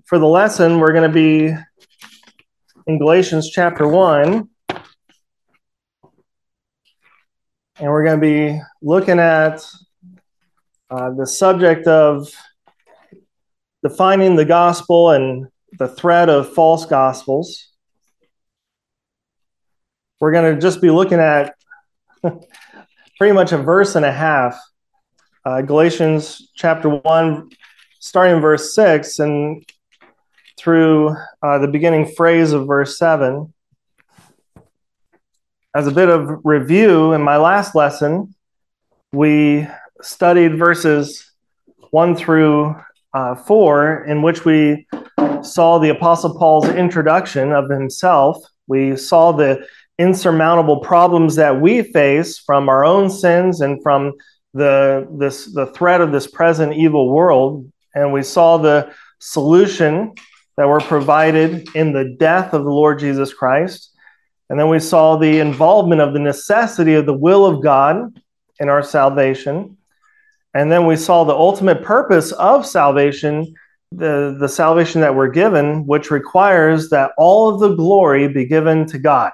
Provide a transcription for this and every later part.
For the lesson, we're going to be in Galatians chapter 1, and we're going to be looking at the subject of defining the gospel and the threat of false gospels. We're going to just be looking at pretty much a verse and a half. Galatians chapter 1, starting in verse 6 and through the beginning phrase of verse 7. As a bit of review, in my last lesson, we studied verses 1 through 4, in which we saw the Apostle Paul's introduction of himself. We saw the insurmountable problems that we face from our own sins and from the threat of this present evil world. And we saw the solution that were provided in the death of the Lord Jesus Christ. And then we saw the involvement of the necessity of the will of God in our salvation. And then we saw the ultimate purpose of salvation, the salvation that we're given, which requires that all of the glory be given to God.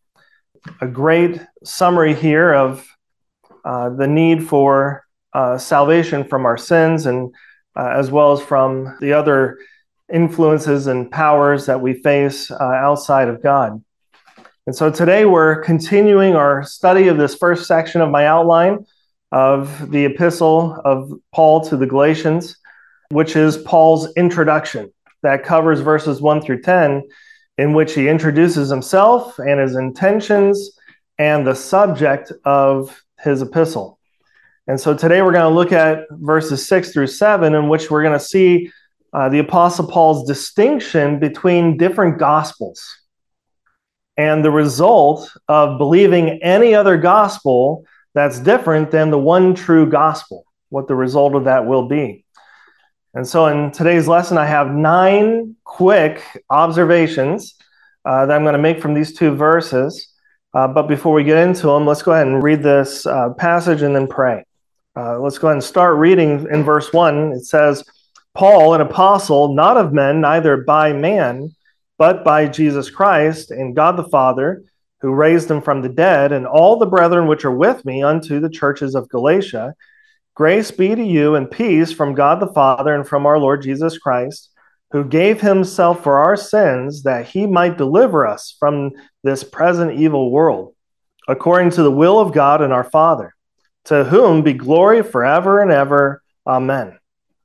A great summary here of the need for salvation from our sins and as well as from the other influences and powers that we face outside of God. And so today we're continuing our study of this first section of my outline of the epistle of Paul to the Galatians, which is Paul's introduction that covers verses 1 through 10, in which he introduces himself and his intentions and the subject of his epistle. And so today we're going to look at verses 6 through 7, in which we're going to see the Apostle Paul's distinction between different gospels and the result of believing any other gospel that's different than the one true gospel, what the result of that will be. And so in today's lesson, I have 9 quick observations that I'm going to make from these 2 verses. But before we get into them, let's go ahead and read this passage and then pray. Let's go ahead and start reading in verse 1. It says, Paul, an apostle, not of men, neither by man, but by Jesus Christ and God the Father, who raised him from the dead, and all the brethren which are with me unto the churches of Galatia. Grace be to you and peace from God the Father and from our Lord Jesus Christ, who gave himself for our sins, that he might deliver us from this present evil world, according to the will of God and our Father, to whom be glory forever and ever. Amen.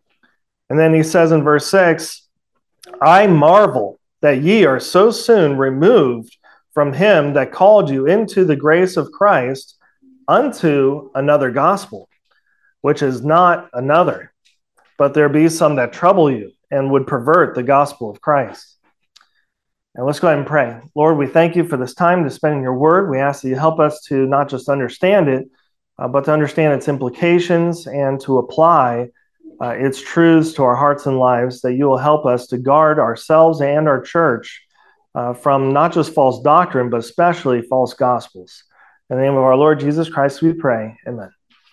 And then he says in verse 6, I marvel that ye are so soon removed from him that called you into the grace of Christ unto another gospel, which is not another, but there be some that trouble you and would pervert the gospel of Christ. And let's go ahead and pray. Lord, we thank you for this time to spend in your word. We ask that you help us to not just understand it, but to understand its implications and to apply its truths to our hearts and lives, that you will help us to guard ourselves and our church from not just false doctrine, but especially false gospels. In the name of our Lord Jesus Christ, we pray. Amen.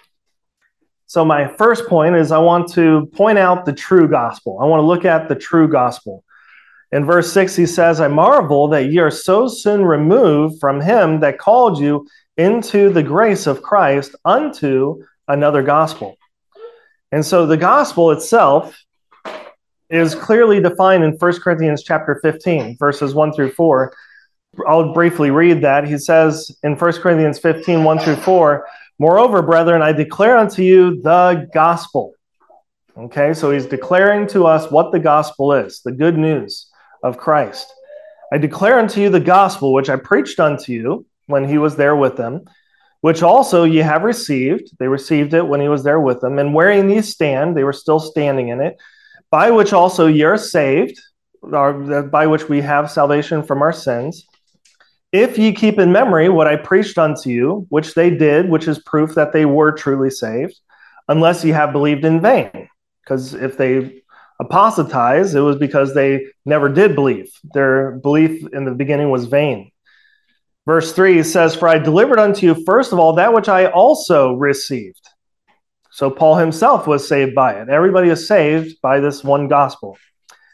So my first point is I want to point out the true gospel. I want to look at the true gospel. In verse 6, he says, I marvel that ye are so soon removed from him that called you into the grace of Christ unto another gospel. And so the gospel itself is clearly defined in 1 Corinthians chapter 15, verses 1 through 4. I'll briefly read that. He says in 1 Corinthians 15, 1 through 4, Moreover, brethren, I declare unto you the gospel. Okay, so he's declaring to us what the gospel is, the good news of Christ. I declare unto you the gospel which I preached unto you when he was there with them, which also ye have received. They received it when he was there with them. And wherein ye stand, they were still standing in it, by which also ye are saved, by which we have salvation from our sins, if ye keep in memory what I preached unto you, which they did, which is proof that they were truly saved, unless ye have believed in vain. Because if they apostatized, it was because they never did believe. Their belief in the beginning was vain. Verse 3 says, For I delivered unto you first of all that which I also received. So Paul himself was saved by it. Everybody is saved by this one gospel.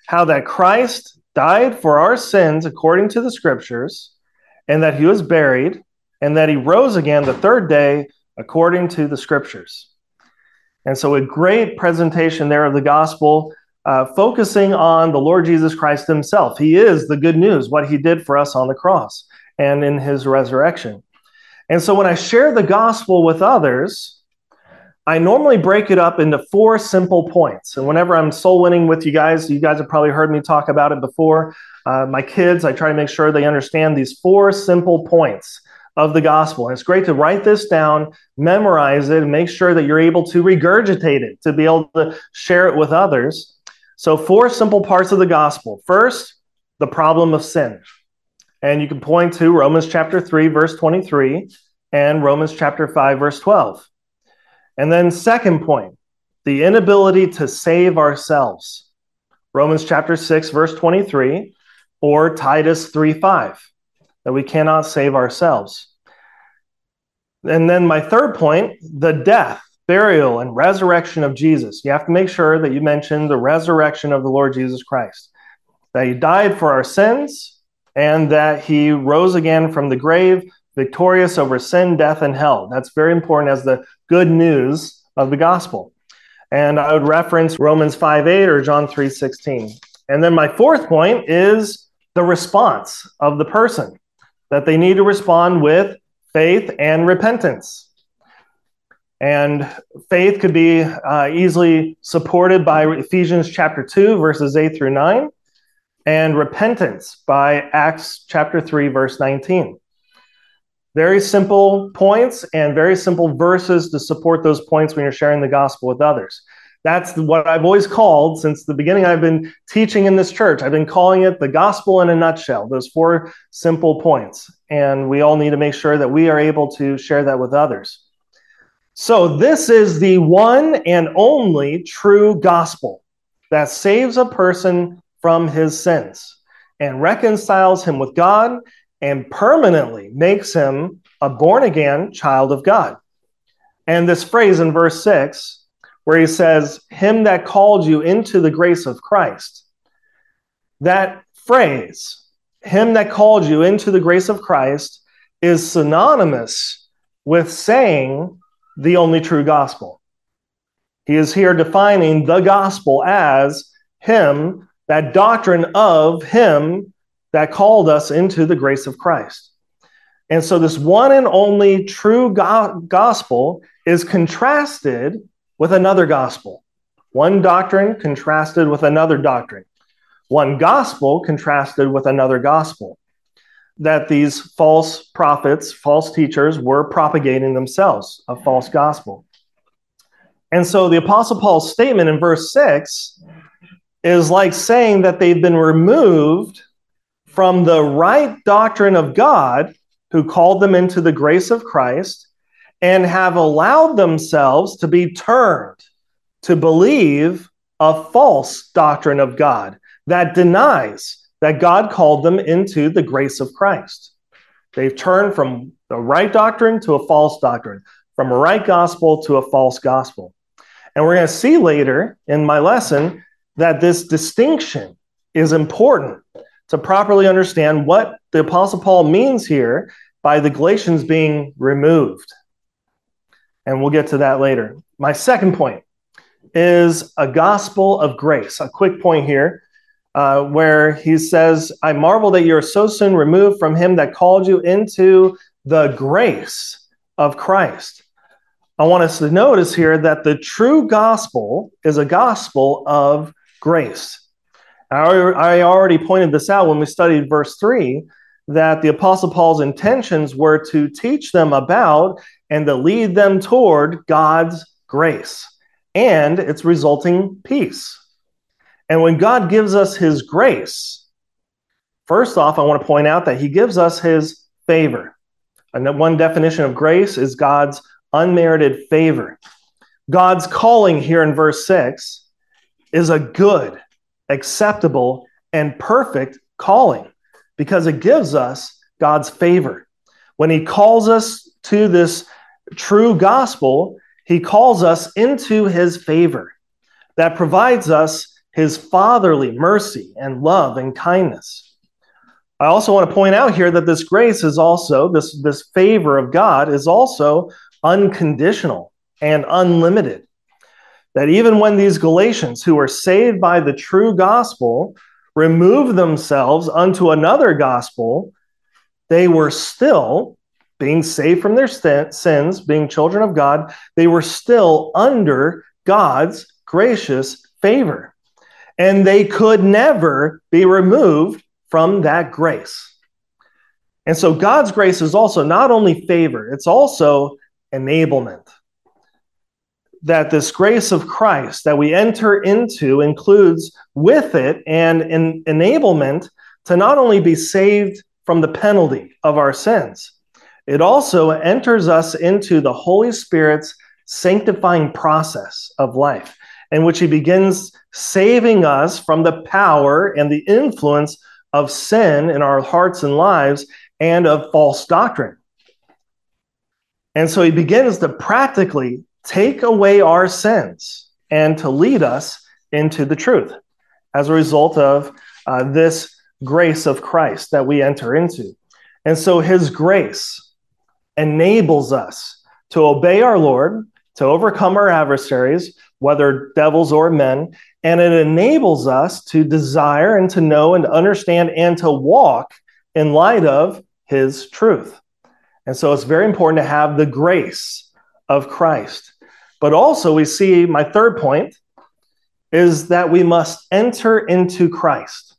how that Christ died for our sins according to the scriptures, and that he was buried, and that he rose again the third day according to the scriptures. And so a great presentation there of the gospel, focusing on the Lord Jesus Christ himself. He is the good news, what he did for us on the cross and in his resurrection. And so when I share the gospel with others, I normally break it up into 4 simple points. And whenever I'm soul winning with you guys have probably heard me talk about it before. My kids, I try to make sure they understand these 4 simple points of the gospel. And it's great to write this down, memorize it, and make sure that you're able to regurgitate it, to be able to share it with others. So 4 simple parts of the gospel. First, the problem of sin. And you can point to Romans chapter 3, verse 23, and Romans chapter 5, verse 12. And then second point, the inability to save ourselves. Romans chapter 6, verse 23, or Titus 3:5, that we cannot save ourselves. And then my third point, the death, burial, and resurrection of Jesus. You have to make sure that you mention the resurrection of the Lord Jesus Christ, that he died for our sins, and that he rose again from the grave, victorious over sin, death, and hell. That's very important as the good news of the gospel. And I would reference Romans 5:8 or John 3:16. And then my fourth point is the response of the person, that they need to respond with faith and repentance. And faith could be easily supported by Ephesians chapter 2, verses 8 through 9, and repentance by Acts chapter 3, verse 19. Very simple points and very simple verses to support those points when you're sharing the gospel with others. That's what I've always called, since the beginning I've been teaching in this church, I've been calling it the gospel in a nutshell, those 4 simple points. And we all need to make sure that we are able to share that with others. So this is the one and only true gospel that saves a person from his sins and reconciles him with God and permanently makes him a born-again child of God. And this phrase in verse 6, where he says, him that called you into the grace of Christ, that phrase, him that called you into the grace of Christ, is synonymous with saying the only true gospel. He is here defining the gospel as him, that doctrine of him that called us into the grace of Christ. And so this one and only true gospel is contrasted with another gospel. One doctrine contrasted with another doctrine. One gospel contrasted with another gospel. That these false prophets, false teachers were propagating themselves, a false gospel. And so the Apostle Paul's statement in verse 6 is like saying that they've been removed from the right doctrine of God, who called them into the grace of Christ, and have allowed themselves to be turned to believe a false doctrine of God that denies that God called them into the grace of Christ. They've turned from the right doctrine to a false doctrine, from a right gospel to a false gospel. And we're going to see later in my lesson that this distinction is important to properly understand what the Apostle Paul means here by the Galatians being removed. And we'll get to that later. My second point is a gospel of grace. A quick point here where he says, I marvel that you are so soon removed from him that called you into the grace of Christ. I want us to notice here that the true gospel is a gospel of grace. I already pointed this out when we studied verse 3, that the Apostle Paul's intentions were to teach them about and to lead them toward God's grace and its resulting peace. And when God gives us his grace, first off, I want to point out that he gives us his favor. And one definition of grace is God's unmerited favor. God's calling here in verse 6 is a good, acceptable, and perfect calling because it gives us God's favor. When he calls us to this true gospel, he calls us into his favor that provides us his fatherly mercy and love and kindness. I also want to point out here that this grace is also, this favor of God is also unconditional and unlimited. That even when these Galatians, who were saved by the true gospel, removed themselves unto another gospel, they were still being saved from their sins, being children of God. They were still under God's gracious favor. And they could never be removed from that grace. And so God's grace is also not only favor, it's also enablement. That this grace of Christ that we enter into includes with it an enablement to not only be saved from the penalty of our sins, it also enters us into the Holy Spirit's sanctifying process of life, in which he begins saving us from the power and the influence of sin in our hearts and lives and of false doctrine. And so he begins to practically take away our sins and to lead us into the truth as a result of this grace of Christ that we enter into. And so his grace enables us to obey our Lord, to overcome our adversaries, whether devils or men, and it enables us to desire and to know and to understand and to walk in light of his truth. And so it's very important to have the grace of Christ. But also we see, my third point is that we must enter into Christ.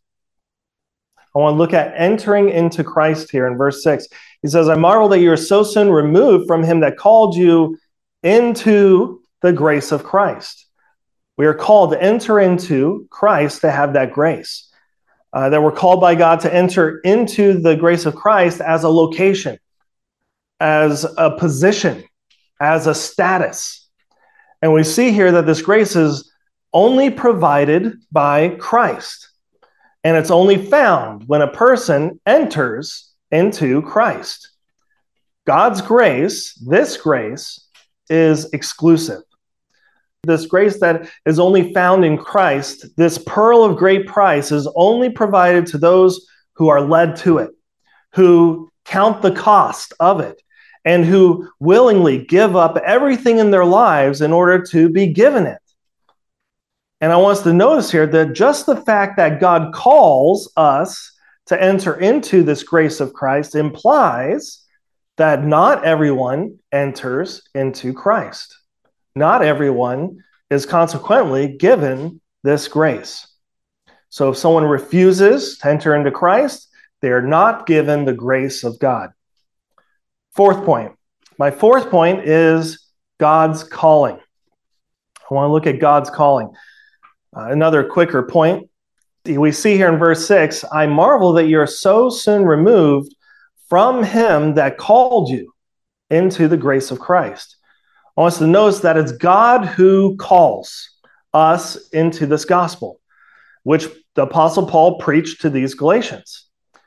I want to look at entering into Christ here in verse 6. He says, I marvel that you are so soon removed from him that called you into the grace of Christ. We are called to enter into Christ to have that grace. That we're called by God to enter into the grace of Christ as a location, as a position, as a status. And we see here that this grace is only provided by Christ. And it's only found when a person enters into Christ. God's grace, this grace, is exclusive. This grace that is only found in Christ, this pearl of great price, is only provided to those who are led to it, who count the cost of it, and who willingly give up everything in their lives in order to be given it. And I want us to notice here that just the fact that God calls us to enter into this grace of Christ implies that not everyone enters into Christ. Not everyone is consequently given this grace. So if someone refuses to enter into Christ, they are not given the grace of God. Fourth point. My fourth point is God's calling. I want to look at God's calling. Another quicker point. We see here in verse 6, I marvel that you're so soon removed from him that called you into the grace of Christ. I want us to notice that it's God who calls us into this gospel, which the Apostle Paul preached to these Galatians.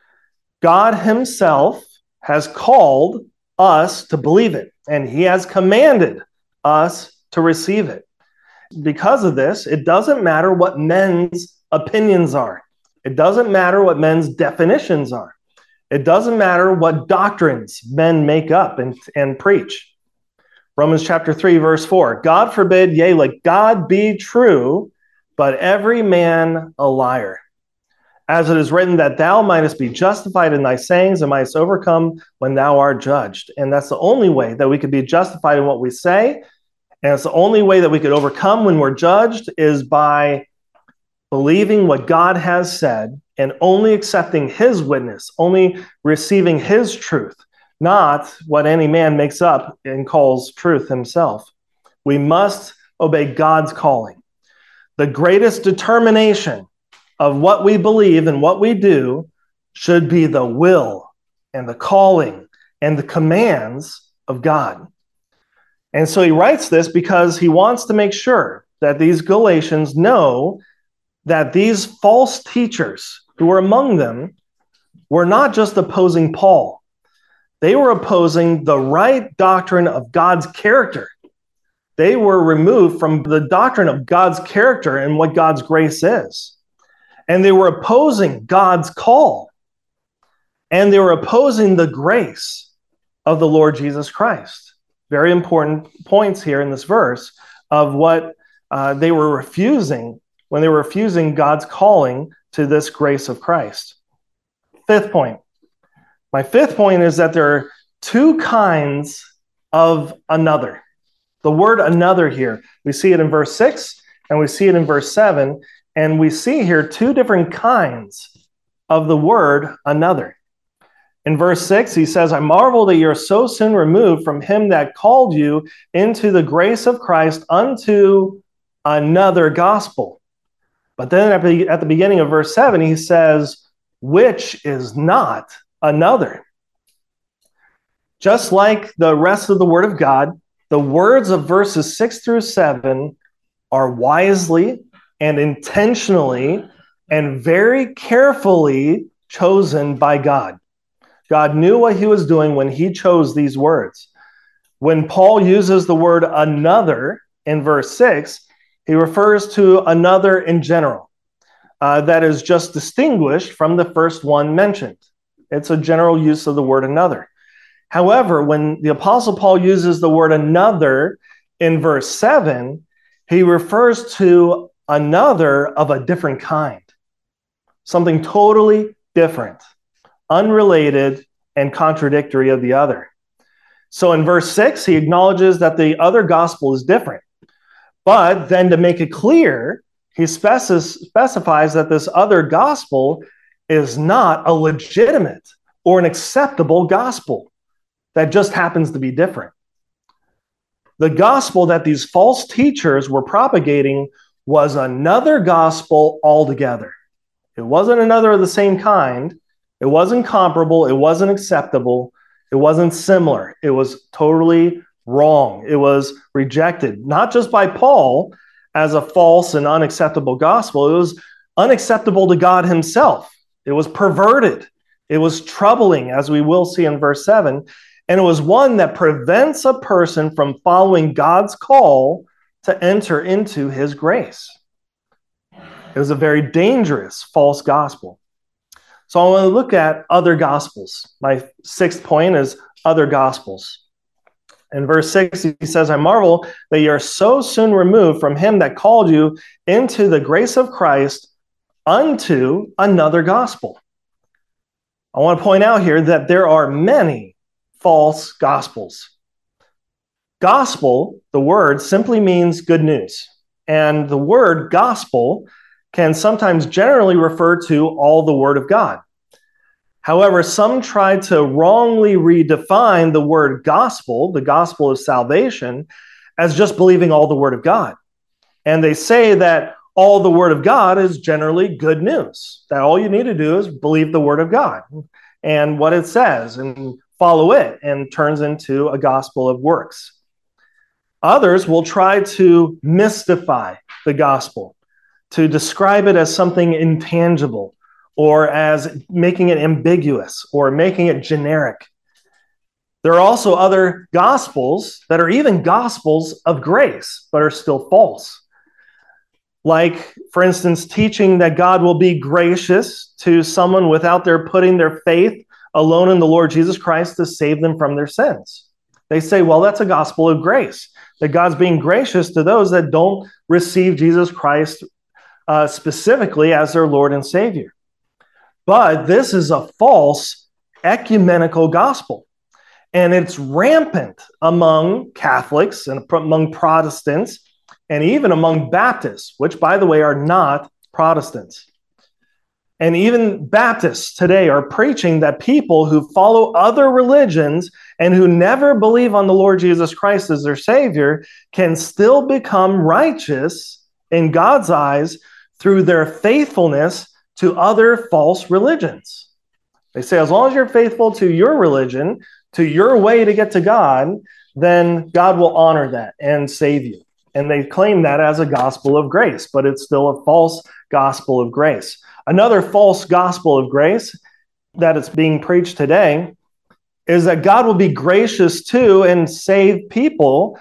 God himself has called us to believe it, and he has commanded us to receive it. Because of this, it doesn't matter what men's opinions are. It doesn't matter what men's definitions are. It doesn't matter what doctrines men make up and preach. Romans chapter 3, verse 4, God forbid, yea, let God be true, but every man a liar. As it is written, that thou mightest be justified in thy sayings and mightest overcome when thou art judged. And that's the only way that we could be justified in what we say. And it's the only way that we could overcome when we're judged is by believing what God has said and only accepting his witness, only receiving his truth, not what any man makes up and calls truth himself. We must obey God's calling. The greatest determination of what we believe and what we do should be the will and the calling and the commands of God. And so he writes this because he wants to make sure that these Galatians know that these false teachers who were among them were not just opposing Paul. They were opposing the right doctrine of God's character. They were removed from the doctrine of God's character and what God's grace is. And they were opposing God's call. And they were opposing the grace of the Lord Jesus Christ. Very important points here in this verse of what they were refusing when they were refusing God's calling to this grace of Christ. Fifth point. My fifth point is that there are two kinds of another. The word another here, we see it in verse 6 and we see it in verse 7, and we see here two different kinds of the word another. In verse 6, he says, I marvel that you're so soon removed from him that called you into the grace of Christ unto another gospel. But then at the beginning of verse 7, he says, which is not another. Just like the rest of the word of God, the words of verses 6 through 7 are wisely and intentionally and very carefully chosen by God. God knew what he was doing when he chose these words. When Paul uses the word another in verse 6, he refers to another in general. That is just distinguished from the first one mentioned. It's a general use of the word another. However, when the Apostle Paul uses the word another in verse 7, he refers to another of a different kind. Something totally different, unrelated, and contradictory of the other. So in verse 6, he acknowledges that the other gospel is different. But then to make it clear, he specifies that this other gospel is not a legitimate or an acceptable gospel that just happens to be different. The gospel that these false teachers were propagating was another gospel altogether. It wasn't another of the same kind. It wasn't comparable. It wasn't acceptable. It wasn't similar. It was totally wrong. It was rejected, not just by Paul as a false and unacceptable gospel. It was unacceptable to God himself. It was perverted. It was troubling, as we will see in verse 7. And it was one that prevents a person from following God's call to enter into his grace. It was a very dangerous false gospel. So I want to look at other gospels. My sixth point is other gospels. In verse 6, he says, I marvel that you are so soon removed from him that called you into the grace of Christ unto another gospel. I want to point out here that there are many false gospels. Gospel, the word, simply means good news. And the word gospel can sometimes generally refer to all the word of God. However, some try to wrongly redefine the word gospel, the gospel of salvation, as just believing all the word of God. And they say that all the word of God is generally good news, that all you need to do is believe the word of God and what it says and follow it, and turns into a gospel of works. Others will try to mystify the gospel, to describe it as something intangible, or as making it ambiguous, or making it generic. There are also other gospels that are even gospels of grace, but are still false. Like, for instance, teaching that God will be gracious to someone without their putting their faith alone in the Lord Jesus Christ to save them from their sins. They say, well, that's a gospel of grace, that God's being gracious to those that don't receive Jesus Christ specifically as their Lord and Savior. But this is a false ecumenical gospel, and it's rampant among Catholics and among Protestants, and even among Baptists, which, by the way, are not Protestants. And even Baptists today are preaching that people who follow other religions and who never believe on the Lord Jesus Christ as their Savior can still become righteous in God's eyes through their faithfulness to other false religions. They say, as long as you're faithful to your religion, to your way to get to God, then God will honor that and save you. And they claim that as a gospel of grace, but it's still a false gospel of grace. Another false gospel of grace that is being preached today is that God will be gracious to and save people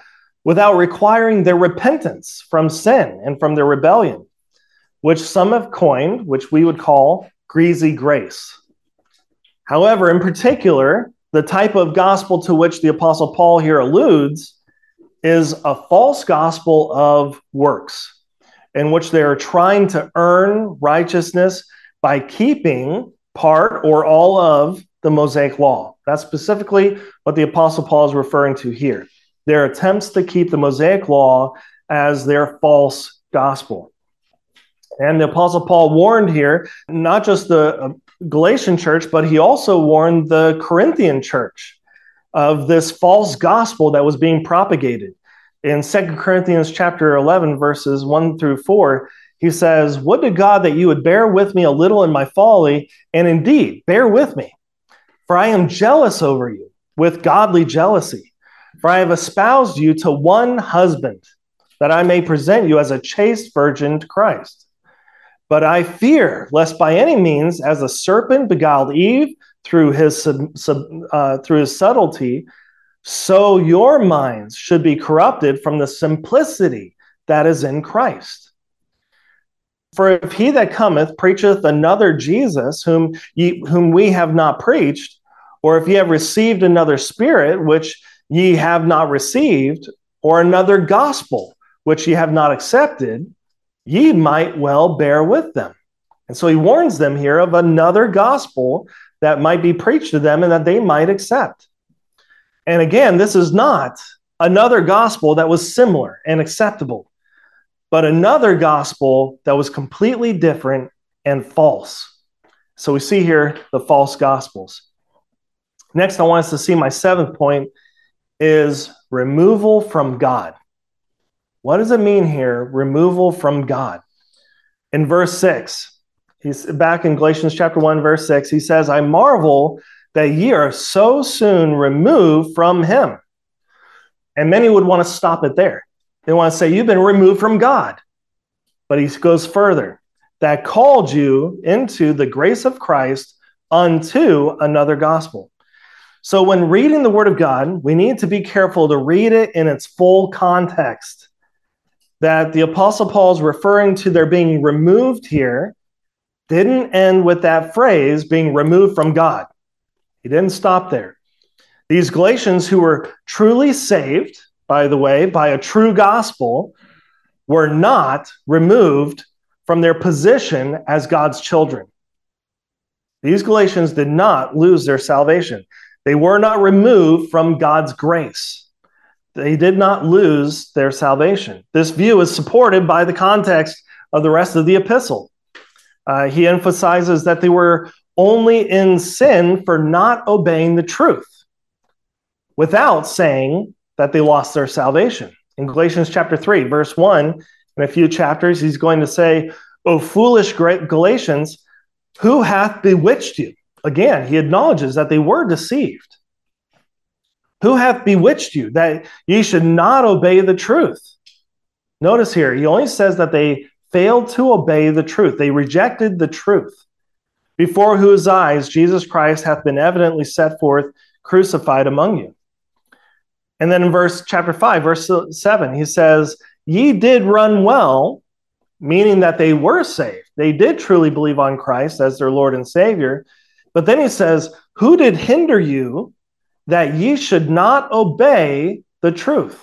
without requiring their repentance from sin and from their rebellion, which some have coined, which we would call greasy grace. However, in particular, the type of gospel to which the Apostle Paul here alludes is a false gospel of works, in which they are trying to earn righteousness by keeping part or all of the Mosaic law. That's specifically what the Apostle Paul is referring to here. Their attempts to keep the Mosaic law as their false gospel. And the Apostle Paul warned here, not just the Galatian church, but he also warned the Corinthian church of this false gospel that was being propagated. In 2 Corinthians chapter 11, verses 1 through 4, he says, "Would to God that you would bear with me a little in my folly, and indeed, bear with me. For I am jealous over you with godly jealousy. For I have espoused you to one husband, that I may present you as a chaste virgin to Christ. But I fear, lest by any means, as the serpent beguiled Eve through his subtlety, so your minds should be corrupted from the simplicity that is in Christ. For if he that cometh preacheth another Jesus, whom we have not preached, or if ye have received another spirit, which ye have not received, or another gospel, which ye have not accepted, ye might well bear with them." And so he warns them here of another gospel that might be preached to them and that they might accept. And again, this is not another gospel that was similar and acceptable, but another gospel that was completely different and false. So we see here the false gospels. Next, I want us to see my seventh point is removal from God. What does it mean here, removal from God? In verse 6, he's back in Galatians chapter 1, verse 6, he says, "I marvel that ye are so soon removed from him." And many would want to stop it there. They want to say, you've been removed from God. But he goes further, "that called you into the grace of Christ unto another gospel." So when reading the Word of God, we need to be careful to read it in its full context. That the Apostle Paul is referring to their being removed here didn't end with that phrase, being removed from God. He didn't stop there. These Galatians who were truly saved, by the way, by a true gospel, were not removed from their position as God's children. These Galatians did not lose their salvation. They were not removed from God's grace. They did not lose their salvation. This view is supported by the context of the rest of the epistle. He emphasizes that they were only in sin for not obeying the truth, without saying that they lost their salvation. In Galatians chapter 3, verse 1, in a few chapters, he's going to say, "O foolish Galatians, who hath bewitched you?" Again, he acknowledges that they were deceived. "Who hath bewitched you, that ye should not obey the truth?" Notice here, he only says that they failed to obey the truth. They rejected the truth, before whose eyes Jesus Christ hath been evidently set forth, crucified among you. And then in chapter 5, verse 7, he says, "Ye did run well," meaning that they were saved. They did truly believe on Christ as their Lord and Savior. But then he says, "Who did hinder you that ye should not obey the truth?"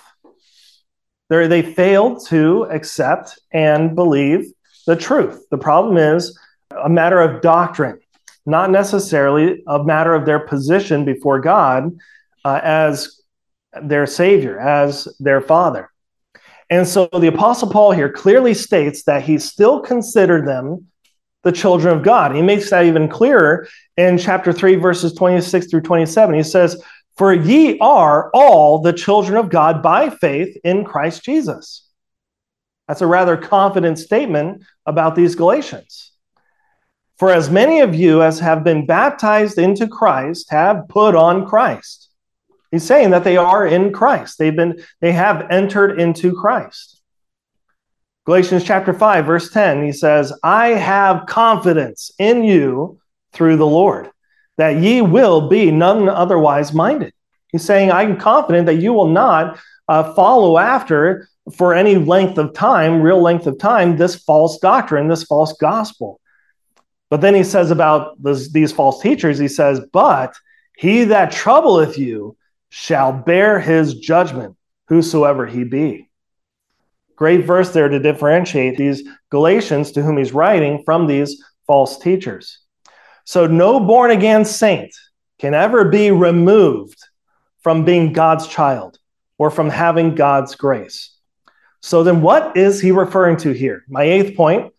They failed to accept and believe the truth. The problem is a matter of doctrine, not necessarily a matter of their position before God as their Savior, as their Father. And so the Apostle Paul here clearly states that he still considered them the children of God. He makes that even clearer in chapter 3, verses 26 through 27. He says, "For ye are all the children of God by faith in Christ Jesus." That's a rather confident statement about these Galatians. "For as many of you as have been baptized into Christ have put on Christ." He's saying that they are in Christ. They have entered into Christ. Galatians chapter 5, verse 10, he says, "I have confidence in you through the Lord, that ye will be none otherwise minded." He's saying, I'm confident that you will not follow after for any length of time, real length of time, this false doctrine, this false gospel. But then he says about these false teachers, he says, but he that troubleth you shall bear his judgment, whosoever he be. Great verse there to differentiate these Galatians to whom he's writing from these false teachers. So no born-again saint can ever be removed from being God's child or from having God's grace. So then what is he referring to here? My eighth point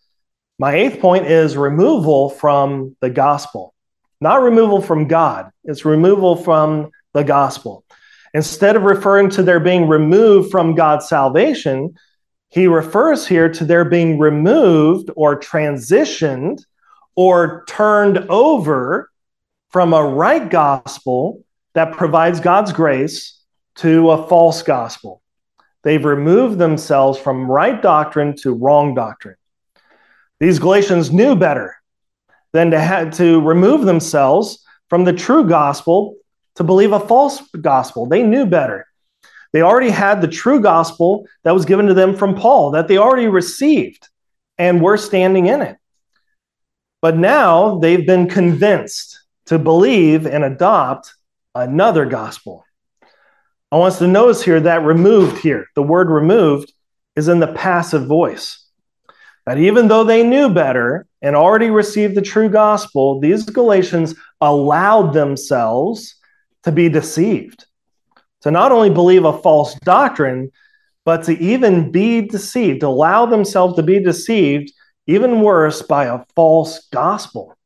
is removal from the gospel. Not removal from God. It's removal from the gospel. Instead of referring to their being removed from God's salvation, he refers here to their being removed or transitioned or turned over from a right gospel that provides God's grace to a false gospel. They've removed themselves from right doctrine to wrong doctrine. These Galatians knew better than to remove themselves from the true gospel to believe a false gospel. They knew better. They already had the true gospel that was given to them from Paul, that they already received and were standing in it. But now they've been convinced to believe and adopt another gospel. I want us to notice here that removed here, the word removed, is in the passive voice. That even though they knew better and already received the true gospel, these Galatians allowed themselves to be deceived. To not only believe a false doctrine, but to even be deceived, to allow themselves to be deceived, even worse, by a false gospel.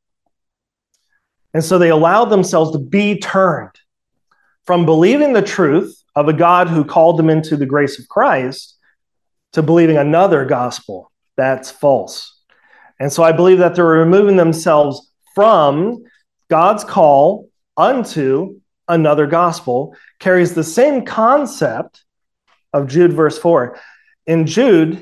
And so they allowed themselves to be turned from believing the truth of a God who called them into the grace of Christ to believing another gospel that's false. And so I believe that they're removing themselves from God's call unto another gospel, carries the same concept of Jude verse 4. In Jude,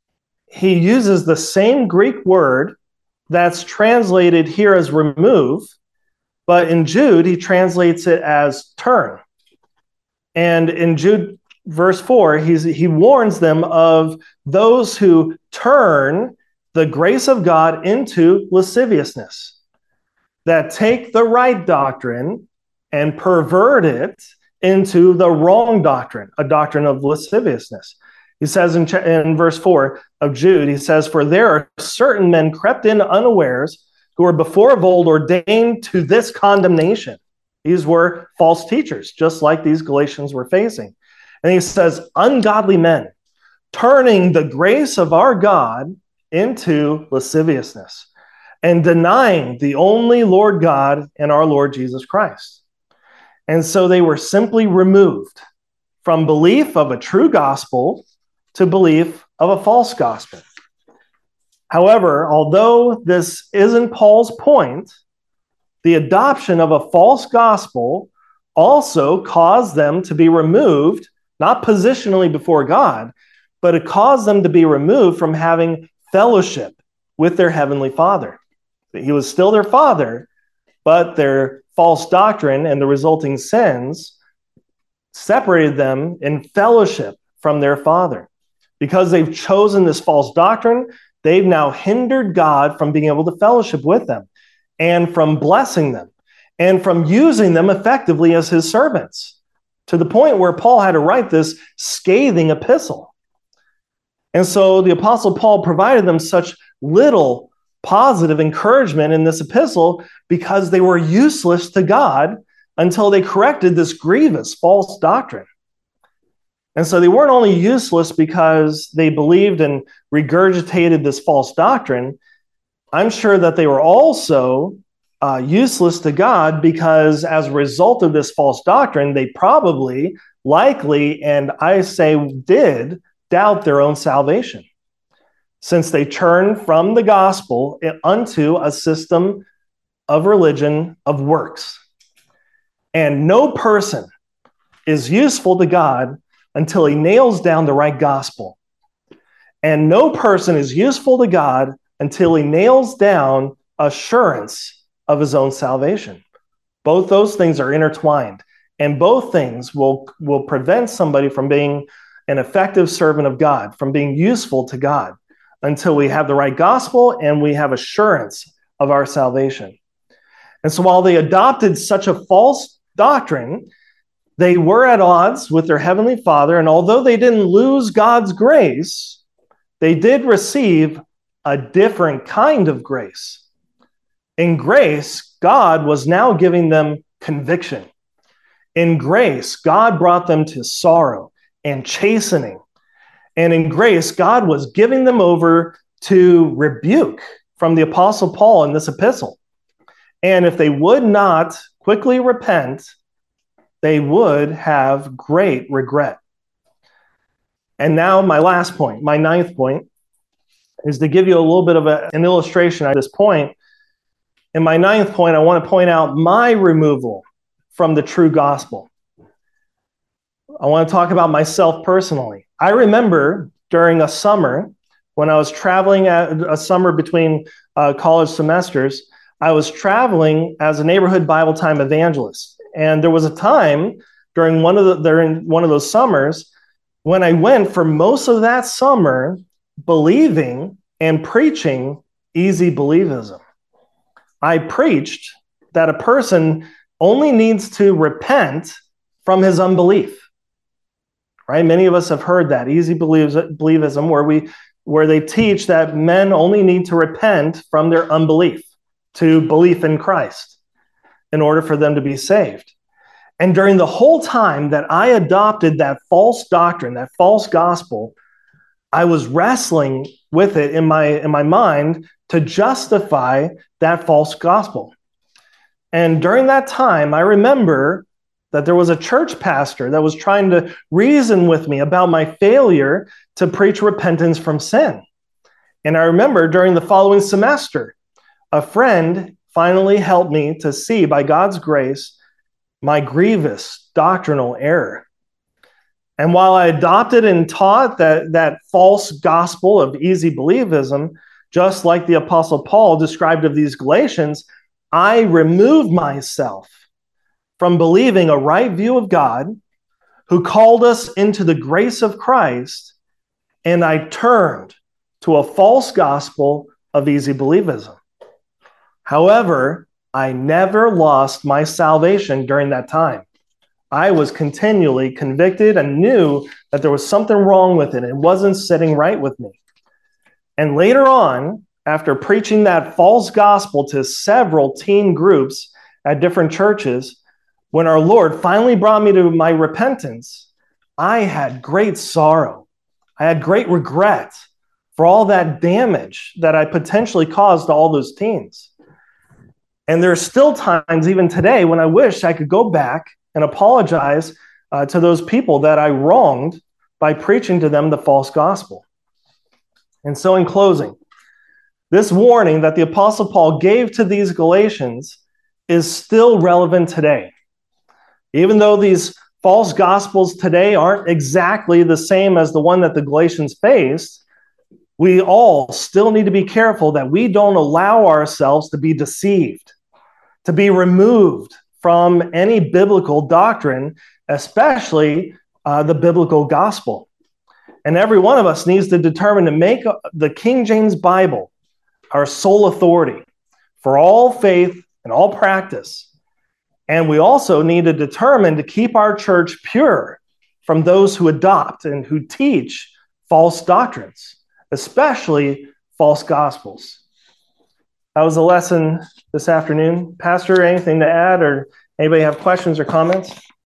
he uses the same Greek word that's translated here as remove, but in Jude, he translates it as turn. And in Jude verse 4, he warns them of those who turn the grace of God into lasciviousness, that take the right doctrine and pervert it into the wrong doctrine, a doctrine of lasciviousness. He says in verse 4 of Jude, he says, for there are certain men crept in unawares who were before of old ordained to this condemnation. These were false teachers, just like these Galatians were facing. And he says, ungodly men, turning the grace of our God into lasciviousness and denying the only Lord God and our Lord Jesus Christ. And so they were simply removed from belief of a true gospel to belief of a false gospel. However, although this isn't Paul's point, the adoption of a false gospel also caused them to be removed, not positionally before God, but it caused them to be removed from having fellowship with their heavenly Father. He was still their Father, but their false doctrine and the resulting sins separated them in fellowship from their Father. Because they've chosen this false doctrine, they've now hindered God from being able to fellowship with them and from blessing them and from using them effectively as his servants, to the point where Paul had to write this scathing epistle. And so the Apostle Paul provided them such little positive encouragement in this epistle because they were useless to God until they corrected this grievous false doctrine. And so they weren't only useless because they believed and regurgitated this false doctrine. I'm sure that they were also useless to God because as a result of this false doctrine, they probably, likely, and I say did doubt their own salvation, since they turned from the gospel unto a system of religion of works. And no person is useful to God until he nails down the right gospel. And no person is useful to God until he nails down assurance of his own salvation. Both those things are intertwined And both things will prevent somebody from being an effective servant of God, from being useful to God, until we have the right gospel and we have assurance of our salvation. And so while they adopted such a false doctrine, they were at odds with their heavenly Father. And although they didn't lose God's grace, they did receive a different kind of grace. In grace, God was now giving them conviction. In grace, God brought them to sorrow and chastening. And in grace, God was giving them over to rebuke from the Apostle Paul in this epistle. And if they would not quickly repent, they would have great regret. And now my last point, my ninth point, is to give you a little bit of an illustration at this point. In my ninth point, I want to point out my removal from the true gospel. I want to talk about myself personally. I remember during a summer, when I was traveling at a summer between college semesters, I was traveling as a neighborhood Bible time evangelist. And there was a time during one of those summers when I went for most of that summer believing and preaching easy believism. I preached that a person only needs to repent from his unbelief. Right? Many of us have heard that easy believism, where they teach that men only need to repent from their unbelief to belief in Christ in order for them to be saved. And during the whole time that I adopted that false doctrine, that false gospel, I was wrestling with it in my mind to justify that false gospel. And during that time, I remember that there was a church pastor that was trying to reason with me about my failure to preach repentance from sin. And I remember during the following semester, a friend finally helped me to see, by God's grace, my grievous doctrinal error. And while I adopted and taught that false gospel of easy believism, just like the Apostle Paul described of these Galatians, I removed myself from believing a right view of God, who called us into the grace of Christ, and I turned to a false gospel of easy believism. However, I never lost my salvation during that time. I was continually convicted and knew that there was something wrong with it. It wasn't sitting right with me. And later on, after preaching that false gospel to several teen groups at different churches, when our Lord finally brought me to my repentance, I had great sorrow. I had great regret for all that damage that I potentially caused to all those teens. And there are still times, even today, when I wish I could go back and apologize to those people that I wronged by preaching to them the false gospel. And so in closing, this warning that the Apostle Paul gave to these Galatians is still relevant today. Even though these false gospels today aren't exactly the same as the one that the Galatians faced, we all still need to be careful that we don't allow ourselves to be deceived, to be removed from any biblical doctrine, especially the biblical gospel. And every one of us needs to determine to make the King James Bible our sole authority for all faith and all practice. And we also need to determine to keep our church pure from those who adopt and who teach false doctrines, especially false gospels. That was the lesson this afternoon. Pastor, anything to add, or anybody have questions or comments?